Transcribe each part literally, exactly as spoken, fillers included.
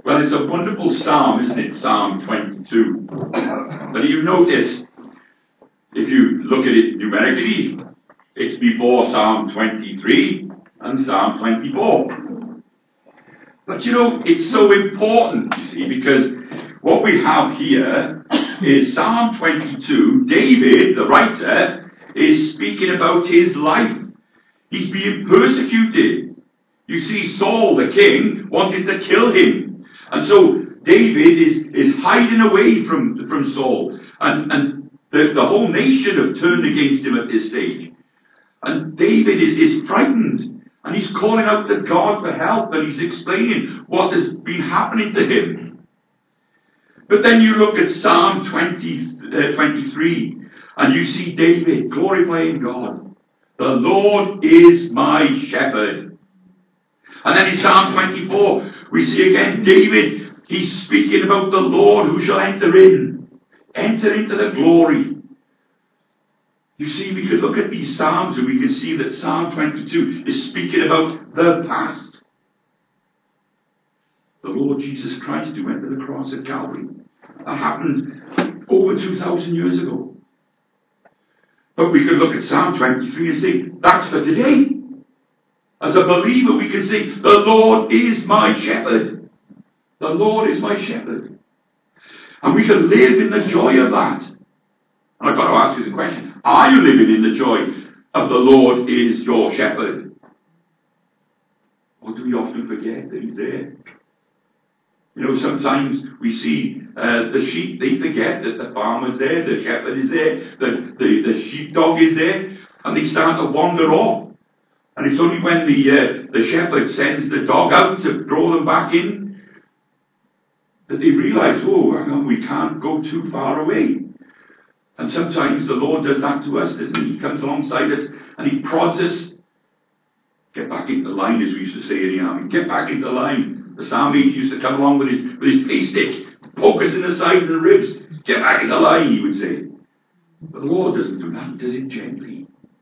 Well, it's a wonderful psalm, isn't it? Psalm twenty-two. But you notice, if you look at it numerically, it's before Psalm twenty-three and Psalm twenty-four. But you know, it's so important, you see, because what we have here is Psalm twenty-two. David, the writer, is speaking about his life. He's being persecuted. You see, Saul, the king, wanted to kill him. And so David is, is hiding away from, from Saul. And, and the, the whole nation have turned against him at this stage. And David is, is frightened. And he's calling out to God for help. And he's explaining what has been happening to him. But then you look at Psalm twenty, uh, twenty-three. And you see David glorifying God. The Lord is my shepherd. And then in Psalm twenty-four, we see again David, he's speaking about the Lord who shall enter in. Enter into the glory. You see, we could look at these Psalms and we can see that Psalm twenty-two is speaking about the past. The Lord Jesus Christ who went to the cross at Calvary. That happened over two thousand years ago. But we could look at Psalm twenty-three and say, that's for today. As a believer, we can say, the Lord is my shepherd. The Lord is my shepherd. And we can live in the joy of that. And I've got to ask you the question, are you living in the joy of the Lord is your shepherd? Or do we often forget that he's there? You know, sometimes we see uh, the sheep, they forget that the farmer's there, the shepherd is there, the, the, the sheepdog is there, and they start to wander off. And it's only when the, uh, the shepherd sends the dog out to draw them back in that they realize, oh, hang on, we can't go too far away. And sometimes the Lord does that to us, doesn't he? He comes alongside us and he prods us. Get back into the line, as we used to say in the army. Get back into the line. The psalmist used to come along with his, with his pay stick, poke us in the side of the ribs. Get back in the line, he would say. But the Lord doesn't do that. He does it gently.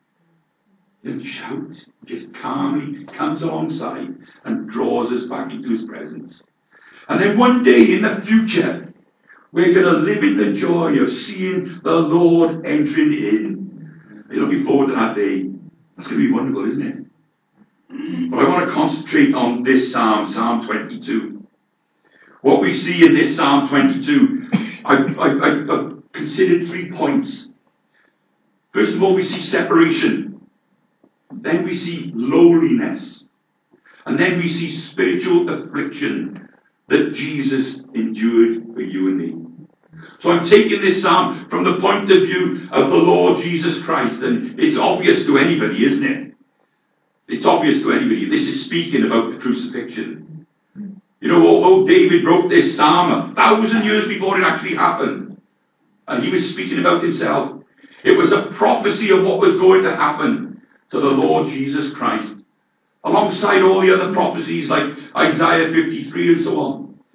He doesn't shout. He just calmly comes alongside and draws us back into his presence. And then one day in the future, we're going to live in the joy of seeing the Lord entering in. Are you looking forward to that day? That's going to be wonderful, isn't it? But I want to concentrate on this psalm, Psalm twenty-two. What we see in this Psalm twenty-two, I've, I've, I've considered three points. First of all, we see separation. Then we see lowliness. And then we see spiritual affliction that Jesus endured for you and me. So I'm taking this psalm from the point of view of the Lord Jesus Christ. And it's obvious to anybody, isn't it? It's obvious to anybody. This is speaking about the crucifixion. You know, although David wrote this psalm a thousand years before it actually happened, and he was speaking about himself, it was a prophecy of what was going to happen to the Lord Jesus Christ, alongside all the other prophecies like Isaiah fifty-three and so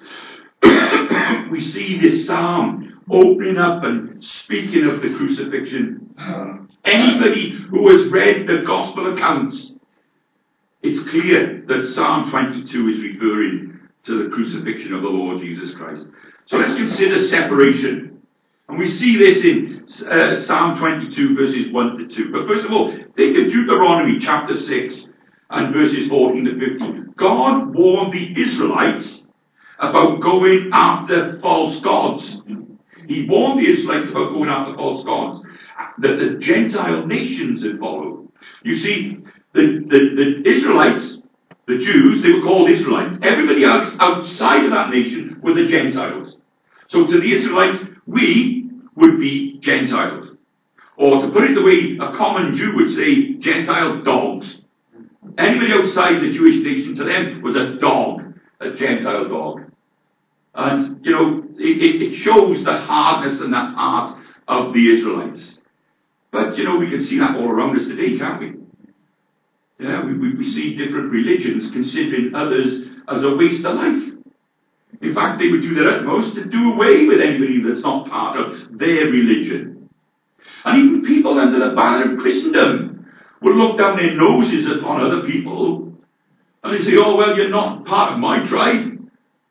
on. We see this psalm opening up and speaking of the crucifixion. Anybody who has read the gospel accounts, it's clear that Psalm twenty-two is referring to the crucifixion of the Lord Jesus Christ. So let's consider separation. And we see this in uh, Psalm twenty-two verses one to two. But first of all, think of Deuteronomy chapter six and verses fourteen to fifteen. God warned the Israelites about going after false gods. He warned the Israelites about going after false gods that the Gentile nations had followed. You see, the, the, the Israelites, the Jews, they were called Israelites. Everybody else outside of that nation were the Gentiles. So to the Israelites, we would be Gentiles. Or to put it the way a common Jew would say, Gentile dogs. Anybody outside the Jewish nation to them was a dog, a Gentile dog. And, you know, it, it shows the hardness and the heart of the Israelites. But, you know, we can see that all around us today, can't we? Yeah, we, we, we see different religions considering others as a waste of life. In fact, they would do their utmost to do away with anybody that's not part of their religion. And even people under the banner of Christendom will look down their noses upon other people. And they say, oh, well, you're not part of my tribe.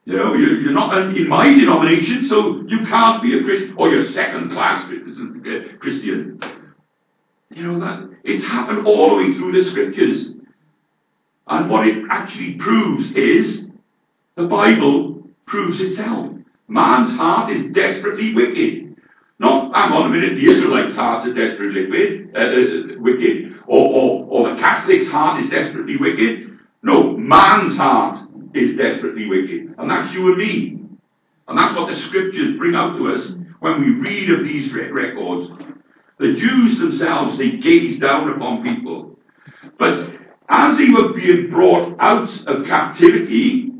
You know, you're, you're not in my denomination, so you can't be a Christian, or you're second-class Christian. You know, that it's happened all the way through the scriptures. And what it actually proves is, the Bible proves itself. Man's heart is desperately wicked. Not, hang on a minute, the Israelites' hearts are desperately wicked, uh, uh, wicked or, or, or the Catholic's heart is desperately wicked. No, man's heart is desperately wicked. And that's you and me. And that's what the scriptures bring out to us when we read of these records. The Jews themselves, they gazed down upon people. But as they were being brought out of captivity,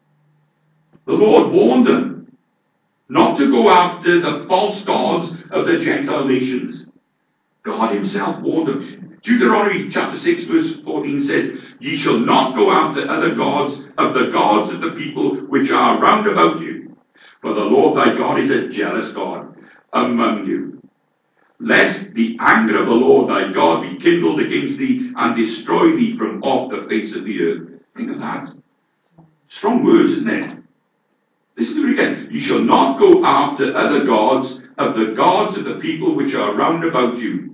the Lord warned them not to go after the false gods of the Gentile nations. God himself warned them. Deuteronomy chapter six verse fourteen says, Ye shall not go after other gods of the gods of the people which are round about you. For the Lord thy God is a jealous God among you. Lest the anger of the Lord thy God be kindled against thee and destroy thee from off the face of the earth. Think of that. Strong words, isn't it? Listen to it again. You shall not go after other gods of the gods of the people which are round about you.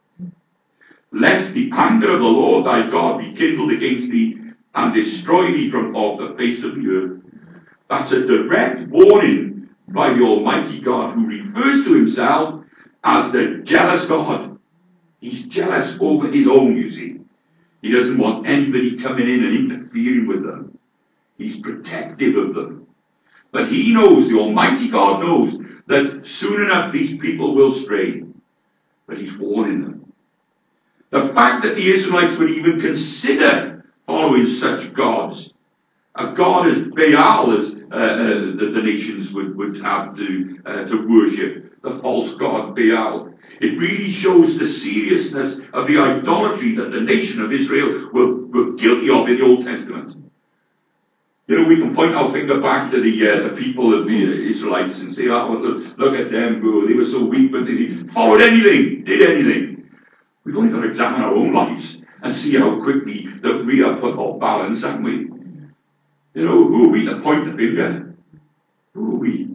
Lest the anger of the Lord thy God be kindled against thee and destroy thee from off the face of the earth. That's a direct warning by the Almighty God, who refers to himself as the jealous God. He's jealous over his own, you see. He doesn't want anybody coming in and interfering with them. He's protective of them. But he knows, the Almighty God knows, that soon enough these people will stray. But he's warning them. The fact that the Israelites would even consider following such gods, a god as Baal as uh, uh, the, the nations would, would have to, uh, to worship, the false god Baal. It really shows the seriousness of the idolatry that the nation of Israel were, were guilty of in the Old Testament. You know, we can point our finger back to the uh, the people of the Israelites and say, oh, look, look at them, bro. They were so weak, but they followed anything, did anything. We've only got to examine our own lives and see how quickly that we are put off balance, haven't we? You know, who are we to point the finger? Who are we?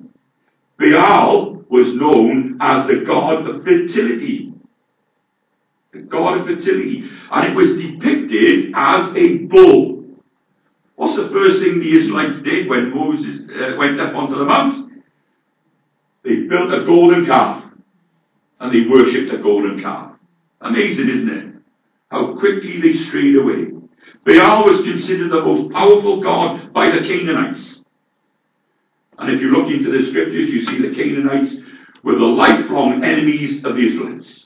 Baal was known as the god of fertility. The god of fertility. And it was depicted as a bull. What's the first thing the Israelites did when Moses uh, went up onto the mount? They built a golden calf. And they worshipped a golden calf. Amazing, isn't it? How quickly they strayed away. Baal was considered the most powerful god by the Canaanites. And if you look into the scriptures, you see the Canaanites were the lifelong enemies of the Israelites.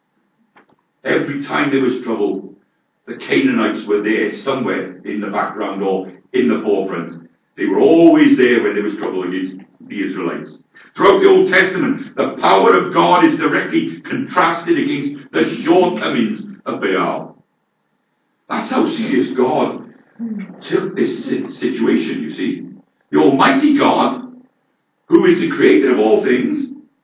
Every time there was trouble, the Canaanites were there somewhere in the background or in the forefront. They were always there when there was trouble against the Israelites. Throughout the Old Testament, the power of God is directly contrasted against the shortcomings of Baal. That's how serious God took this situation, you see. The Almighty God, who is the creator of all things,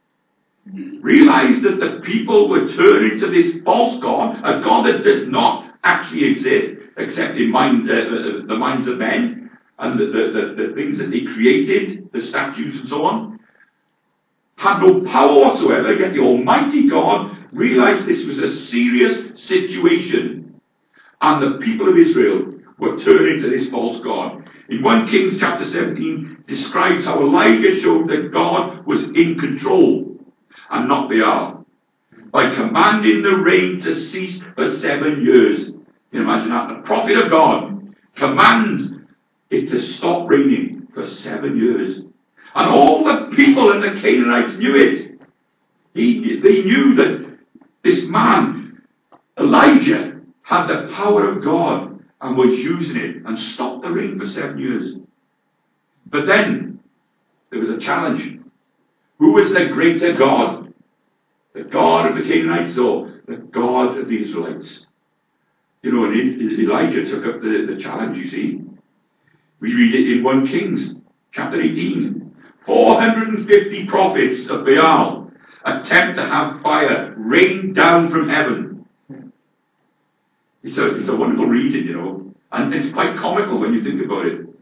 realized that the people were turning to this false God, a God that does not actually exist, except in mind, uh, the minds of men, and the, the, the, the things that they created, the statues and so on, had no power whatsoever, yet the Almighty God realized this was a serious situation. And the people of Israel were turning to this false God. In First Kings chapter seventeen describes how Elijah showed that God was in control and not Baal, by commanding the rain to cease for seven years. Can you imagine that? The prophet of God commands it to stop raining for seven years. And all the people and the Canaanites knew it. He, they knew that this man, Elijah, had the power of God and was using it and stopped the rain for seven years. But then, there was a challenge. Who was the greater God? The God of the Canaanites or the God of the Israelites? You know, and Elijah took up the, the challenge, you see. We read it in First Kings chapter eighteen. four hundred fifty prophets of Baal attempt to have fire rain down from heaven. It's a, it's a wonderful reading, you know, and it's quite comical when you think about it.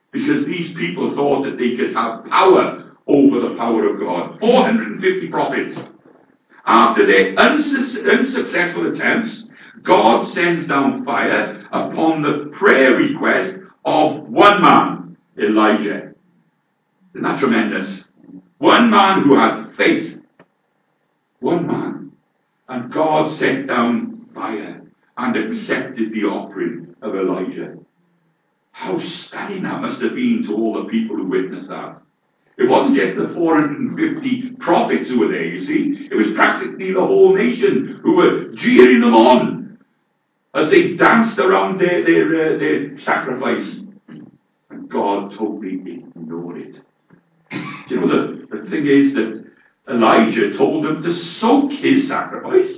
Because these people thought that they could have power over the power of God. four hundred fifty prophets. After their unsu- unsuccessful attempts, God sends down fire upon the prayer request of one man, Elijah. Isn't that tremendous? One man who had faith. One man. And God sent down fire and accepted the offering of Elijah. How stunning that must have been to all the people who witnessed that. It wasn't just the four hundred fifty prophets who were there, you see. It was practically the whole nation who were jeering them on as they danced around their, their, uh, their sacrifice. And God totally ignored it. Do you know, the, the thing is that Elijah told them to soak his sacrifice.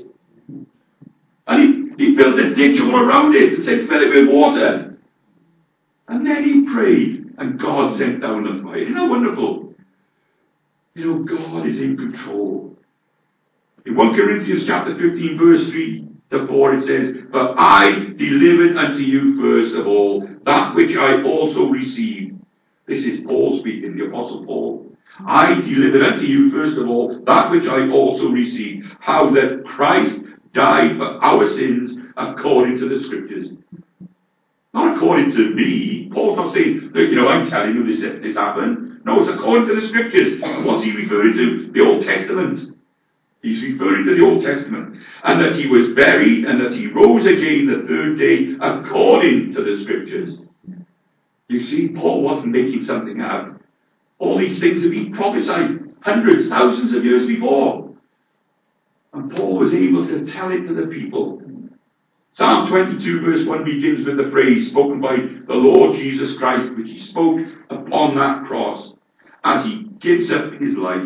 And he, he built a ditch all around it and said, fill it with water. And then he prayed, and God sent down the fire. Isn't that wonderful? You know, God is in control. In First Corinthians chapter fifteen, verse three to four, it says, but I delivered unto you first of all that which I also received. This is Paul speaking, the Apostle Paul. I delivered unto you first of all that which I also received, how that Christ died for our sins according to the Scriptures. Not according to me. Paul's not saying, look, you know, I'm telling you this, this happened. No, it's according to the Scriptures. And what's he referring to? The Old Testament. He's referring to the Old Testament. And that he was buried and that he rose again the third day according to the Scriptures. You see, Paul wasn't making something up. All these things have been prophesied hundreds, thousands of years before. And Paul was able to tell it to the people. Psalm twenty-two verse one begins with the phrase spoken by the Lord Jesus Christ, which he spoke upon that cross as he gives up his life.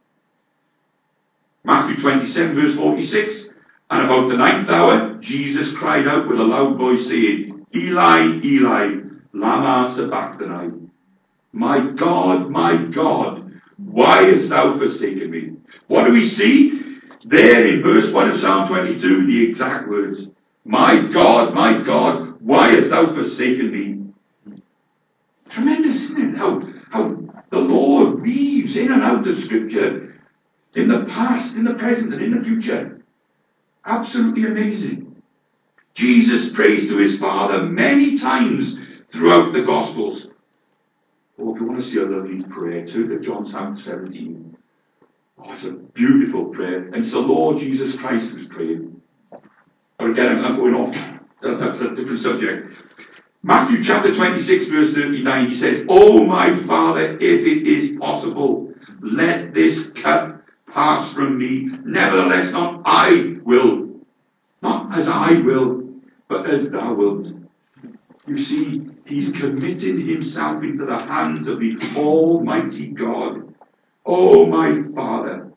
Matthew twenty-seven verse forty-six, and about the ninth hour, Jesus cried out with a loud voice saying, Eli, Eli, lama sabachthani. My God, my God, why hast thou forsaken me? What do we see? There in verse one of Psalm twenty-two, the exact words. My God, my God, why hast thou forsaken me? Tremendous, isn't it? How, how the Lord weaves in and out of Scripture, in the past, in the present, and in the future. Absolutely amazing. Jesus prays to his Father many times throughout the Gospels. Oh, if you want to see a lovely prayer, turn to John chapter seventeen. Oh, it's a beautiful prayer. And it's the Lord Jesus Christ who's praying. But again, I'm not going off. That, that's a different subject. Matthew chapter twenty-six, verse thirty-nine, he says, Oh, my Father, if it is possible, let this cup pass from me. Nevertheless, not I will. Not as I will, but as thou wilt. You see, he's committing himself into the hands of the Almighty God. Oh, my Father,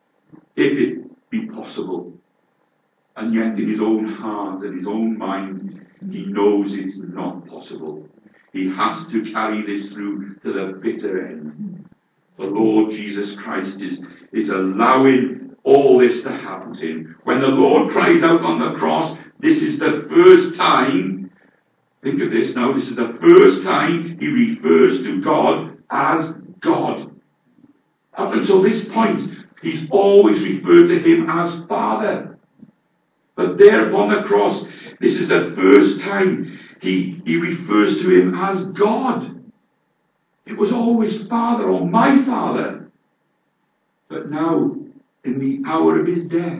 if it be possible. And yet in his own heart and his own mind, he knows it's not possible. He has to carry this through to the bitter end. The Lord Jesus Christ is, is allowing all this to happen to him. When the Lord cries out on the cross, this is the first time, think of this now, this is the first time he refers to God as God. Up until this point, he's always referred to him as Father. But there upon the cross, this is the first time he, he refers to him as God. It was always Father or my Father. But now, in the hour of his death,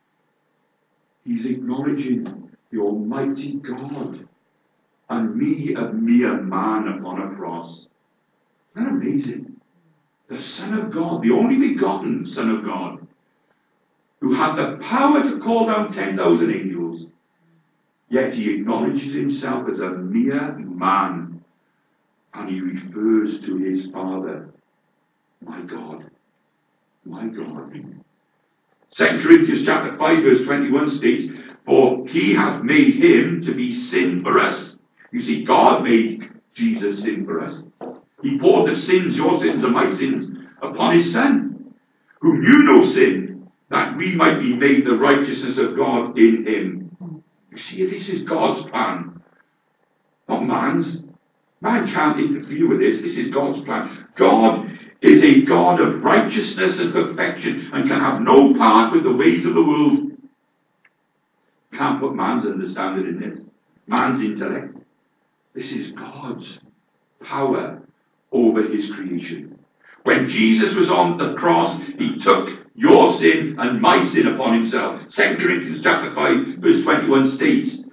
he's acknowledging the Almighty God and me, a mere man upon a cross. Isn't that amazing? The Son of God, the only begotten Son of God, who had the power to call down ten thousand angels, yet he acknowledges himself as a mere man, and he refers to his Father, my God, my God. Second Corinthians chapter five verse twenty-one states, for he hath made him to be sin for us. You see, God made Jesus sin for us. He poured the sins, your sins and my sins, upon his Son, who knew no sin, that we might be made the righteousness of God in him. You see, this is God's plan, not man's. Man can't interfere with this. This is God's plan. God is a God of righteousness and perfection and can have no part with the ways of the world. Can't put man's understanding in this. Man's intellect. This is God's power over his creation. When Jesus was on the cross, he took your sin and my sin upon himself. Second Corinthians chapter five verse twenty-one states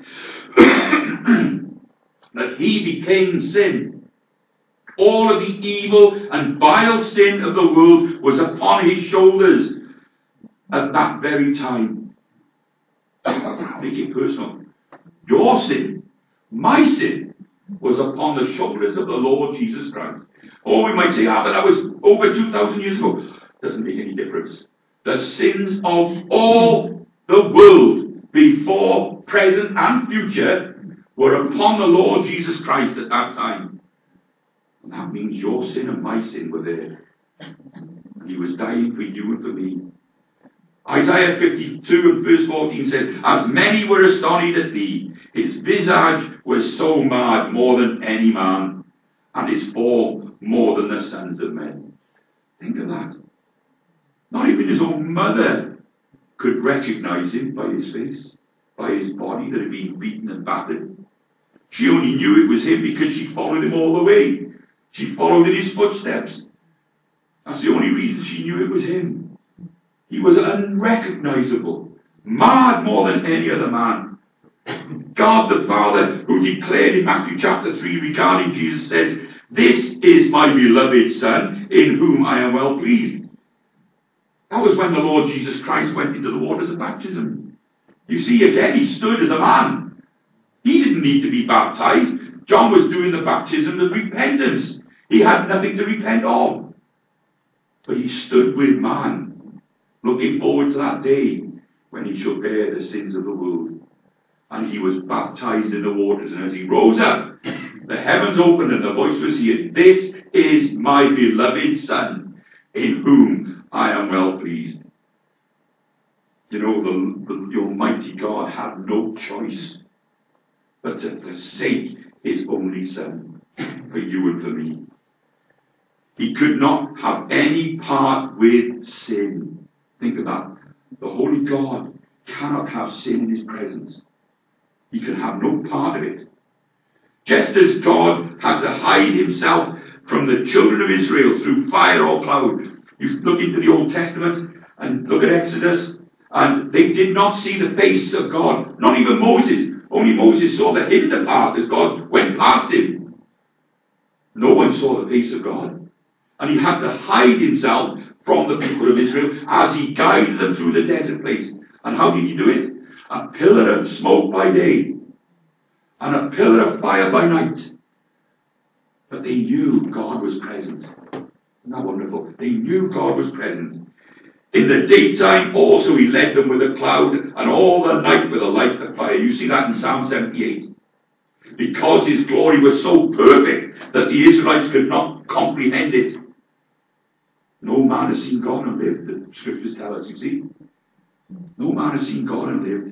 that he became sin. All of the evil and vile sin of the world was upon his shoulders at that very time. Make it personal. Your sin, my sin, was upon the shoulders of the Lord Jesus Christ. Or we might say, ah, but that was over two thousand years ago. Doesn't make any difference. The sins of all the world, before, present, and future, were upon the Lord Jesus Christ at that time. And that means your sin and my sin were there. And he was dying for you and for me. Isaiah fifty-two and verse fourteen says, as many were astonished at thee, his visage was so marred more than any man, and his form more than the sons of men. Think of that. Not even his own mother could recognize him by his face, by his body that had been beaten and battered. She only knew it was him because she followed him all the way. She followed in his footsteps. That's the only reason she knew it was him. He was unrecognizable, marred more than any other man. God the Father, who declared in Matthew chapter three regarding Jesus, says, this is my beloved Son, in whom I am well pleased. That was when the Lord Jesus Christ went into the waters of baptism. You see, again, he stood as a man. He didn't need to be baptized. John was doing the baptism of repentance. He had nothing to repent of. But he stood with man, looking forward to that day when he shall bear the sins of the world. And he was baptized in the waters. And as he rose up, the heavens opened and the voice was here. This is my beloved Son, in whom I am well pleased. You know, the, the, the Almighty God had no choice but to forsake his only Son for you and for me. He could not have any part with sin. Think of that. The Holy God cannot have sin in his presence. He can have no part of it. Just as God had to hide himself from the children of Israel through fire or cloud. You look into the Old Testament and look at Exodus, and they did not see the face of God. Not even Moses. Only Moses saw the hidden part as God went past him. No one saw the face of God. And he had to hide himself from the people of Israel as he guided them through the desert place. And how did he do it? A pillar of smoke by day and a pillar of fire by night. But they knew God was present. Isn't that wonderful? They knew God was present. In the daytime also he led them with a cloud, and all the night with a light of fire. You see that in Psalm seventy-eight. Because his glory was so perfect that the Israelites could not comprehend it. No man has seen God and lived, the scriptures tell us, you see. No man has seen God and lived.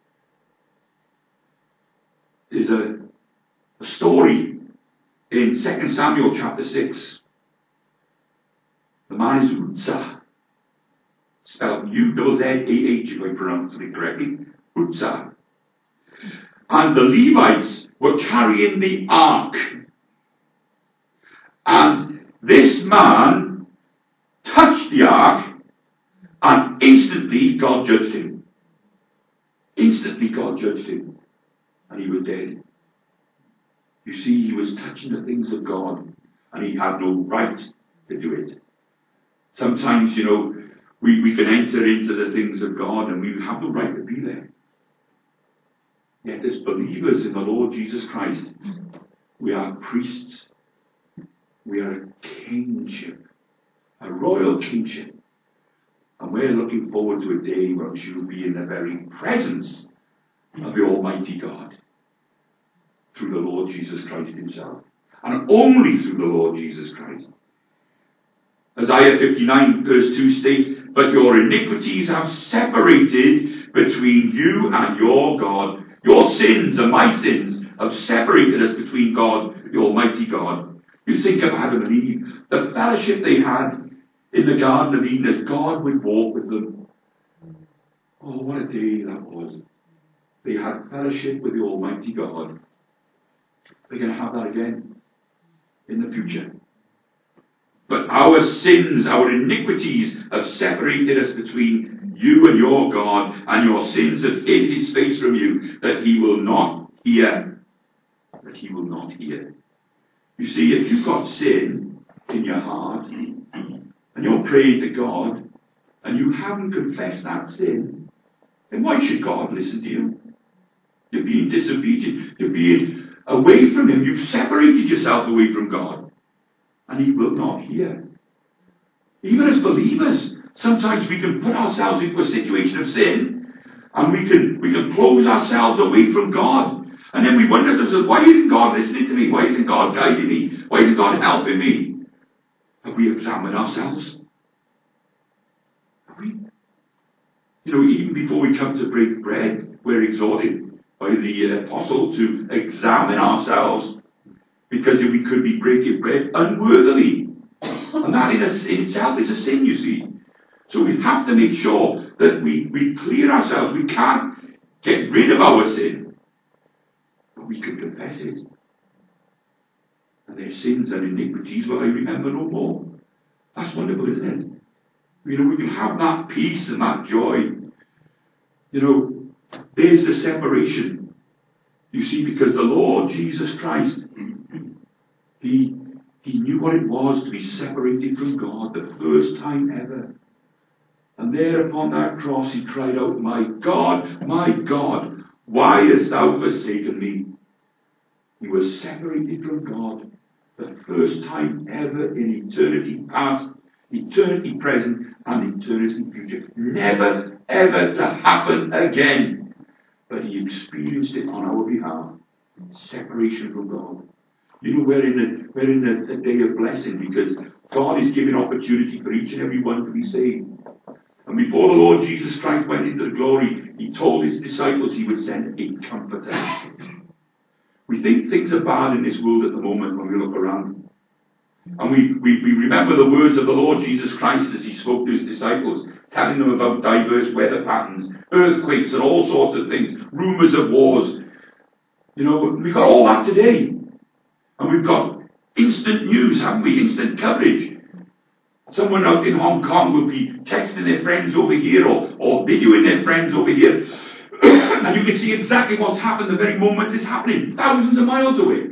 There's a, a story in Second Samuel chapter six. The man is Uzzah. Spelled U Z A H, if I pronounce it correctly. Uzzah. And the Levites were carrying the ark. And this man touched the ark, and instantly God judged him. Instantly God judged him. And he was dead. You see, he was touching the things of God, and he had no right to do it. Sometimes, you know, we, we can enter into the things of God, and we have no right to be there. Yet as believers in the Lord Jesus Christ, we are priests. We are a kingship, a royal kingship. And we're looking forward to a day where we will be in the very presence of the Almighty God through the Lord Jesus Christ himself. And only through the Lord Jesus Christ. Isaiah fifty-nine verse two states, but your iniquities have separated between you and your God. Your sins and my sins have separated us between God, the Almighty God. You think of Adam and Eve, the fellowship they had in the Garden of Eden as God would walk with them. Oh, what a day that was. They had fellowship with the Almighty God. They're going to have that again in the future. But our sins, our iniquities have separated us between you and your God, and your sins have hid his face from you, that he will not hear. That he will not hear. You see, if you've got sin in your heart, and you're praying to God, and you haven't confessed that sin, then why should God listen to you? You're being disobedient. You're being away from him. You've separated yourself away from God. And he will not hear. Even as believers, sometimes we can put ourselves into a situation of sin, and we can we can close ourselves away from God. And then we wonder to ourselves, why isn't God listening to me? Why isn't God guiding me? Why isn't God helping me? Have we examined ourselves? Have we? You know, even before we come to break bread, we're exhorted by the apostle to examine ourselves, because we could be breaking bread unworthily. And that in, a, in itself is a sin, you see. So we have to make sure that we, we clear ourselves. We can't get rid of our sin, but we can confess it. And their sins and iniquities will I remember no more. That's wonderful, isn't it? You know, we can have that peace and that joy. You know, there's the separation. You see, because the Lord Jesus Christ, He, he knew what it was to be separated from God the first time ever. And there upon that cross he cried out, my God, my God, why hast thou forsaken me? He was separated from God the first time ever in eternity past, eternity present, and eternity future. Never, ever to happen again. But he experienced it on our behalf. Separation from God. You know, we're in a, we're in a, a day of blessing, because God is giving opportunity for each and every one to be saved. And before the Lord Jesus Christ went into the glory, he told his disciples he would send a comforter. We think things are bad in this world at the moment when we look around. And we, we, we remember the words of the Lord Jesus Christ as he spoke to his disciples, telling them about diverse weather patterns, earthquakes and all sorts of things, rumours of wars. You know, we've got all that today. And we've got instant news, haven't we? Instant coverage. Someone out in Hong Kong will be texting their friends over here, or, or videoing their friends over here. And you can see exactly what's happened the very moment it's happening, thousands of miles away.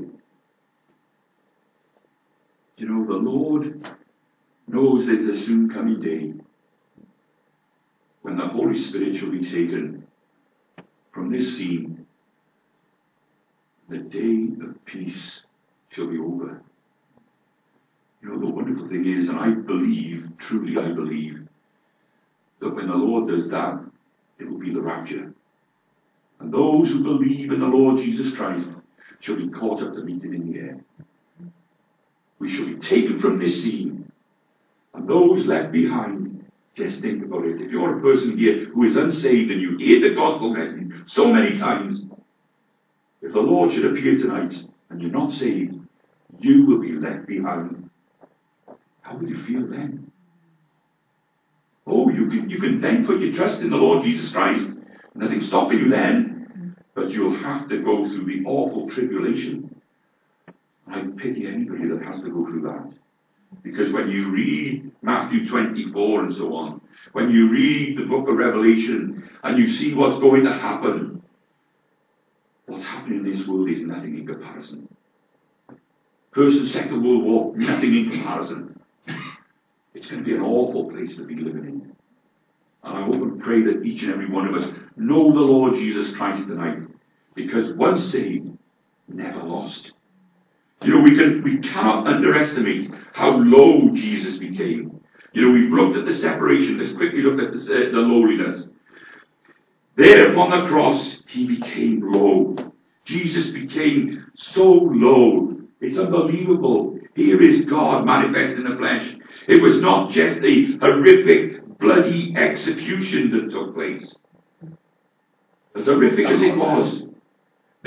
You know, the Lord knows there's a soon coming day when the Holy Spirit shall be taken from this scene. The day of peace shall be over. You know, the wonderful thing is, and I believe, truly I believe, that when the Lord does that, it will be the rapture. And those who believe in the Lord Jesus Christ shall be caught up to meet him in the air. We shall be taken from this scene. And those left behind, just think about it. If you're a person here who is unsaved and you hear the gospel message so many times, if the Lord should appear tonight and you're not saved, you will be left behind. How will you feel then? Oh, you can, you can then put your trust in the Lord Jesus Christ. Nothing's stopping you then. But you'll have to go through the awful tribulation. I pity anybody that has to go through that. Because when you read Matthew twenty-four and so on, when you read the book of Revelation and you see what's going to happen, what's happening in this world is nothing in comparison. First and Second World War, nothing in comparison. It's going to be an awful place to be living in. And I hope and pray that each and every one of us know the Lord Jesus Christ tonight. Because once saved, never lost. You know, we can we cannot underestimate how low Jesus became. You know, we've looked at the separation. Let's quickly look at the, uh, the lowliness. There upon the cross, he became low. Jesus became so low. It's unbelievable. Here is God manifest in the flesh. It was not just a horrific, bloody execution that took place. As horrific as it was,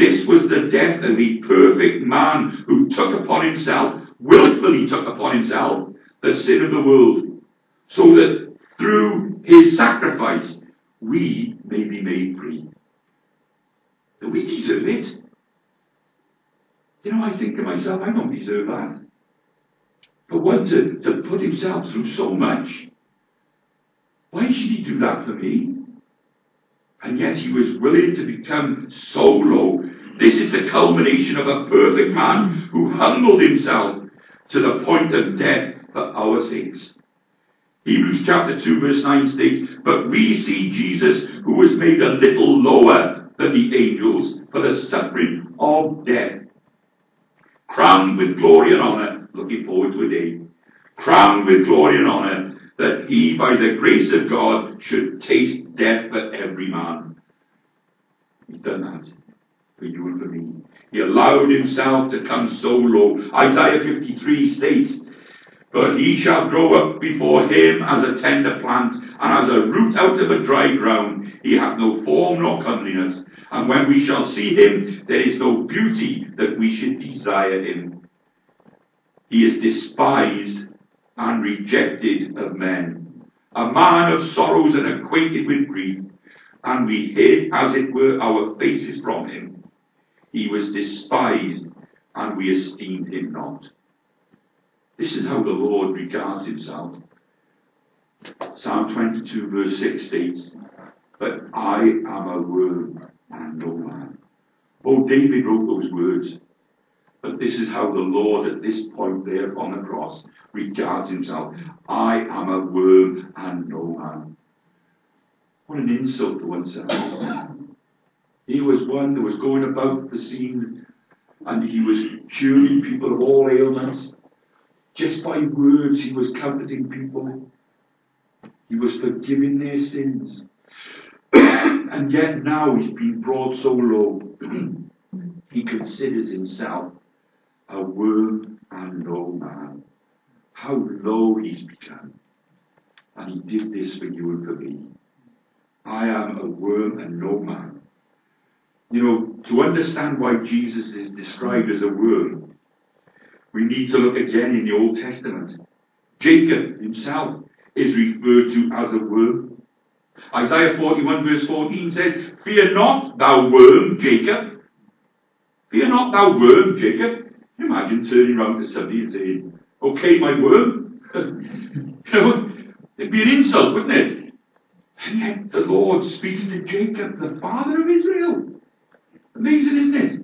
This was the death of the perfect man who took upon himself, willfully took upon himself, the sin of the world, so that through his sacrifice we may be made free. That we deserve it. You know, I think to myself, I don't deserve that. For one to, to put himself through so much, why should he do that for me? And yet he was willing to become so low. This is the culmination of a perfect man who humbled himself to the point of death for our sakes. Hebrews chapter two verse nine states, but we see Jesus, who was made a little lower than the angels for the suffering of death, crowned with glory and honour, looking forward to a day, crowned with glory and honour, that he, by the grace of God, should taste death for every man. He's done that for you and for me. He allowed himself to come so low. Isaiah fifty-three states, but he shall grow up before him as a tender plant, and as a root out of a dry ground. He hath no form nor comeliness. And when we shall see him, there is no beauty that we should desire him. He is despised and rejected of men, a man of sorrows and acquainted with grief, and we hid, as it were, our faces from him. He was despised, and we esteemed him not. This is how the Lord regards himself. Psalm twenty-two verse six states, but I am a worm and no man. Oh, David wrote those words. But this is how the Lord at this point there on the cross regards himself. I am a worm and no man. What an insult to oneself. He was one that was going about the scene, and he was curing people of all ailments. Just by words he was comforting people. He was forgiving their sins. And yet now he's been brought so low. He considers himself a worm and no man. How low he's become. And he did this for you and for me. I am a worm and no man. You know, to understand why Jesus is described as a worm, we need to look again in the Old Testament. Jacob himself is referred to as a worm. Isaiah forty-one verse fourteen says, fear not, thou worm, Jacob. Fear not, thou worm, Jacob. Imagine turning around to somebody and saying, okay, my worm. You know, it'd be an insult, wouldn't it? And yet the Lord speaks to Jacob, the father of Israel. Amazing, isn't it?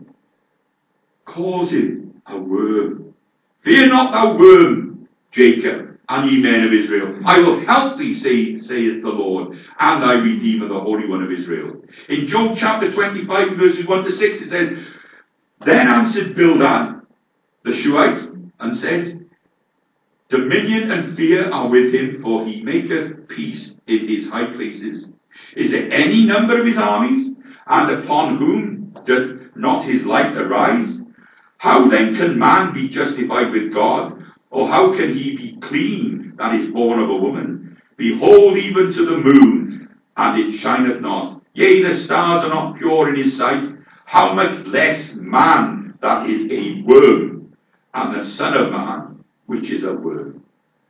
Calls him a worm. Fear not, thou worm, Jacob, and ye men of Israel. I will help thee, say, saith the Lord, and thy Redeemer, the Holy One of Israel. In Job chapter twenty-five, verses one to six, it says, then answered Bildad, the Shuhite, and said, dominion and fear are with him, for he maketh peace in his high places. Is there any number of his armies? And upon whom doth not his light arise? How then can man be justified with God? Or how can he be clean that is born of a woman? Behold, even to the moon, and it shineth not. Yea, the stars are not pure in his sight. How much less man that is a worm, and the Son of Man, which is a worm.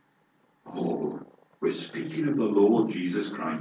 Oh, we're speaking of the Lord Jesus Christ,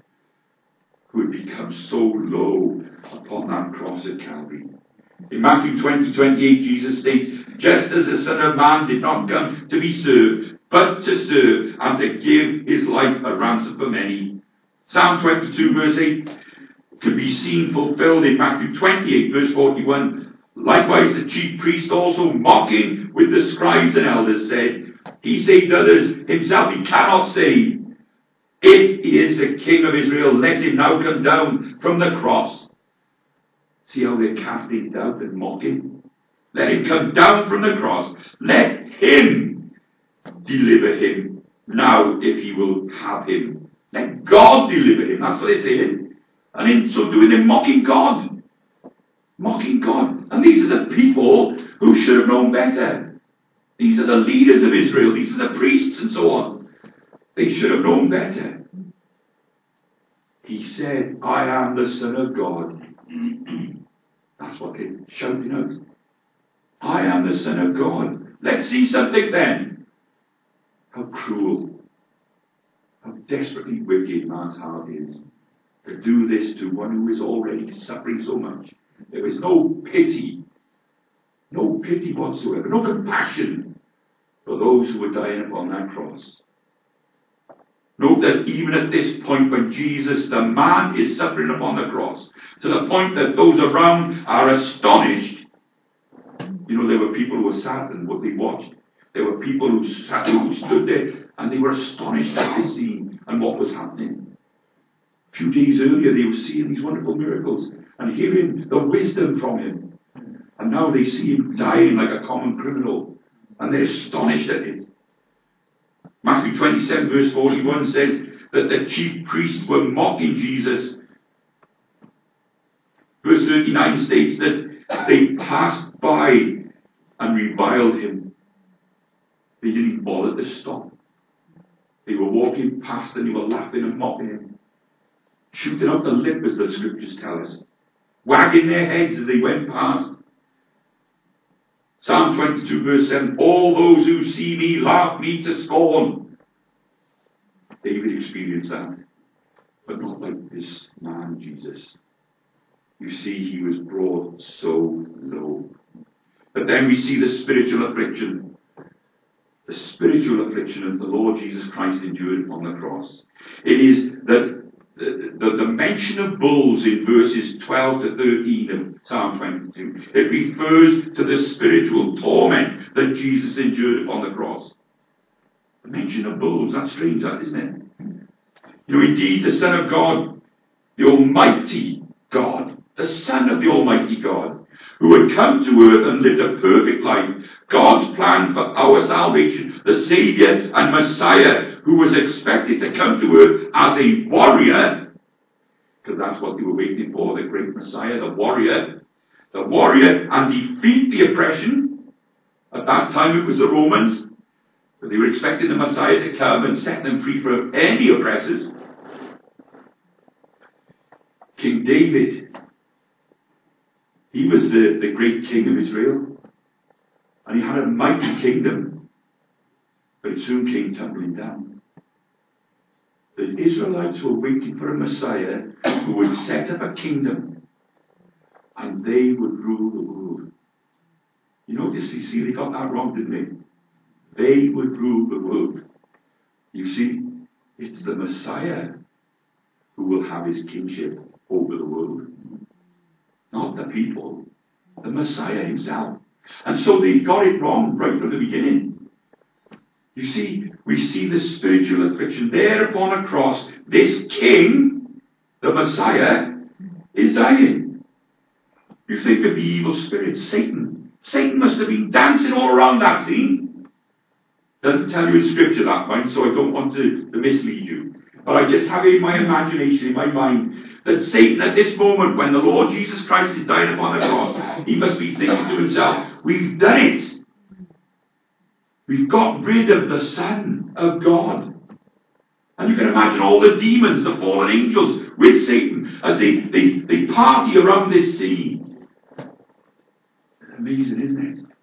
who had become so low upon that cross at Calvary. In Matthew twenty, twenty-eight, Jesus states, just as the Son of Man did not come to be served, but to serve, and to give his life a ransom for many. Psalm twenty-two, verse eight, could be seen fulfilled in Matthew twenty-eight, verse forty-one. Likewise, the chief priest also, mocking with the scribes and elders, said, he saved others, himself he cannot save. If he is the King of Israel, let him now come down from the cross. See how they're casting doubt and mocking? Let him come down from the cross. Let him deliver him now if he will have him. Let God deliver him. That's what they're saying. And in so doing, they're mocking God. Mocking God. And these are the people who should have known better. These are the leaders of Israel. These are the priests and so on. They should have known better. He said, I am the Son of God. That's what they're shouting out. I am the Son of God. Let's see something then. How cruel, how desperately wicked man's heart is to do this to one who is already suffering so much. There is no pity, no pity whatsoever, no compassion for those who were dying upon that cross. Note that even at this point when Jesus, the man, is suffering upon the cross, to the point that those around are astonished. You know, there were people who were sad and what they watched. There were people who, sat, who stood there and they were astonished at this scene and what was happening. A few days earlier they were seeing these wonderful miracles and hearing the wisdom from him. And now they see him dying like a common criminal and they're astonished at it. Matthew twenty-seven verse forty-one says that the chief priests were mocking Jesus. Verse thirty-nine states that they passed by and reviled him. They didn't even bother to stop. They were walking past and they were laughing and mocking him. Shooting out the lip, as the scriptures tell us. Wagging their heads as they went past. Psalm twenty-two verse seven, all those who see me laugh me to scorn. David experienced that. But not like this man, Jesus. You see, he was brought so low. But then we see the spiritual affliction. The spiritual affliction of the Lord Jesus Christ endured upon the cross. It is that the, the, the mention of bulls in verses twelve to thirteen of Psalm twenty-two. It refers to the spiritual torment that Jesus endured upon the cross. The mention of bulls, that's strange, that, isn't it? You know, indeed, the Son of God, the Almighty God, the Son of the Almighty God, who had come to earth and lived a perfect life, God's plan for our salvation, the Saviour and Messiah, who was expected to come to earth as a warrior, because that's what they were waiting for, the great Messiah, the warrior, the warrior, and defeat the oppression. At that time it was the Romans, but they were expecting the Messiah to come and set them free from any oppressors. King David, he was the, the great king of Israel, and he had a mighty kingdom, but it soon came tumbling down. The Israelites were waiting for a Messiah who would set up a kingdom, and they would rule the world. You notice, you see, they got that wrong, didn't they? They would rule the world. You see, it's the Messiah who will have his kingship over the world. Not the people. The Messiah himself. And so they got it wrong right from the beginning. You see, we see the spiritual affliction. There upon a cross, this king, the Messiah, is dying. You think of the evil spirit, Satan. Satan must have been dancing all around that scene. Doesn't tell you in scripture that point, so I don't want to, to mislead you. But I just have it in my imagination, in my mind, that Satan at this moment, when the Lord Jesus Christ is dying upon the cross, he must be thinking to himself, we've done it. We've got rid of the Son of God. And you can imagine all the demons, the fallen angels, with Satan, as they, they, they party around this scene. Amazing, isn't it?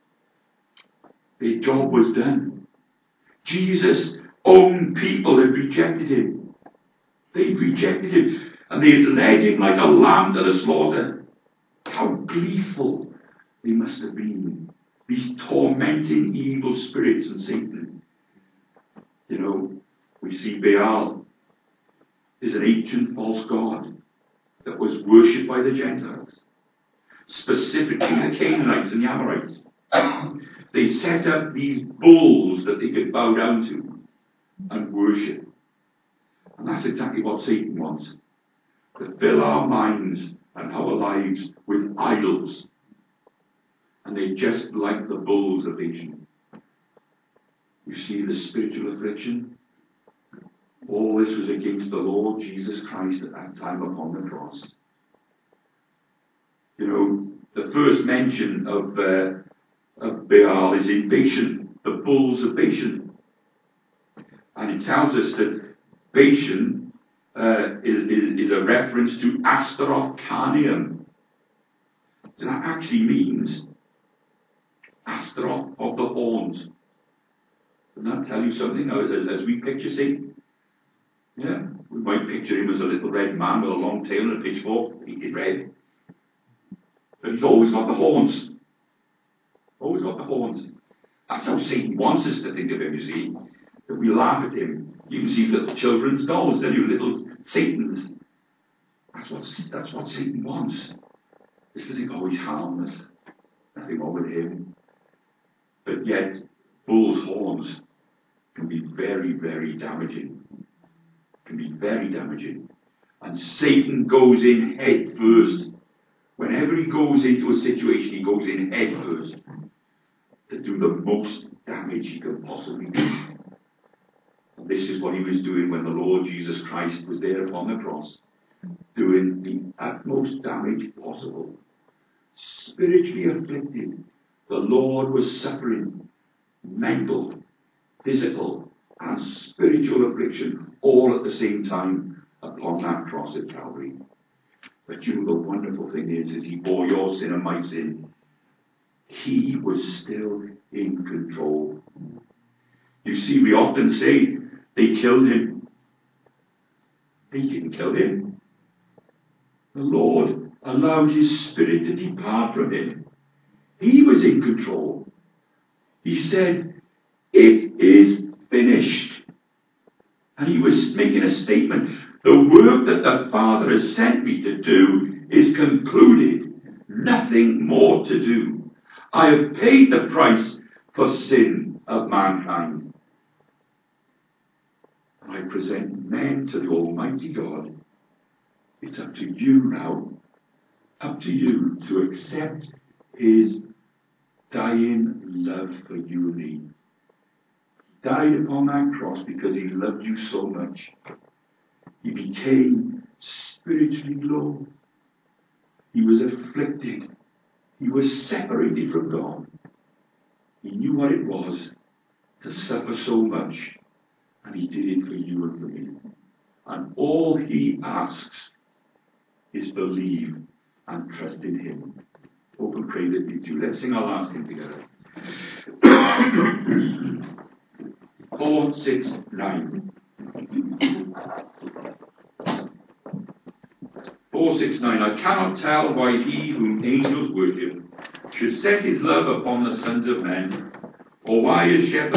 Their job was done. Jesus' own people had rejected him. They'd rejected him, and they had led him like a lamb to the slaughter. How gleeful they must have been, these tormenting evil spirits and Satan. You know, we see Baal is an ancient false god that was worshipped by the Gentiles, specifically the Canaanites and the Amorites. They set up these bulls that they could bow down to and worship. And that's exactly what Satan wants. To fill our minds and our lives with idols. And they're just like the bulls of Asian. You see the spiritual affliction? All this was against the Lord Jesus Christ at that time upon the cross. You know, the first mention of, uh, of Baal is in Bashan, the bulls of Bashan. And it tells us that Bashan uh, is, is, is a reference to Astaroth Carneum. So that actually means Astaroth of the horns. Doesn't that tell you something as, as we picture Satan? Yeah, we might picture him as a little red man with a long tail and a pitchfork, painted red. But he's always got the horns. Always got the horns. That's how Satan wants us to think of him, you see. That we laugh at him. You can see little children's dolls, don't you? Little Satans. That's what, that's what Satan wants. Is to think, oh, he's harmless. Nothing wrong with him. But yet, bull's horns can be very, very damaging. Can be very damaging. And Satan goes in head first. Whenever he goes into a situation, he goes in head first to do the most damage he can possibly do. And this is what he was doing when the Lord Jesus Christ was there upon the cross, doing the utmost damage possible. Spiritually afflicted, the Lord was suffering mental, physical, and spiritual affliction all at the same time upon that cross at Calvary. But you know, the wonderful thing is that he bore your sin and my sin. He was still in control. You see, we often say they killed him. They didn't kill him. The Lord allowed his spirit to depart from him. He was in control. He said, "It is finished." And he was making a statement. The work that the Father has sent me to do is concluded. Nothing more to do. I have paid the price for sin of mankind. And I present men to the Almighty God. It's up to you now. Up to you to accept his dying love for you and me. He died upon that cross because he loved you so much. He became spiritually low. He was afflicted. He was separated from God. He knew what it was to suffer so much. And he did it for you and for me. And all he asks is believe and trust in him. Hope and pray that you do. Let's sing our last hymn together. Four, six, nine. Four, six, nine. I cannot tell why he whom angels worship should set his love upon the sons of men, or why as shepherds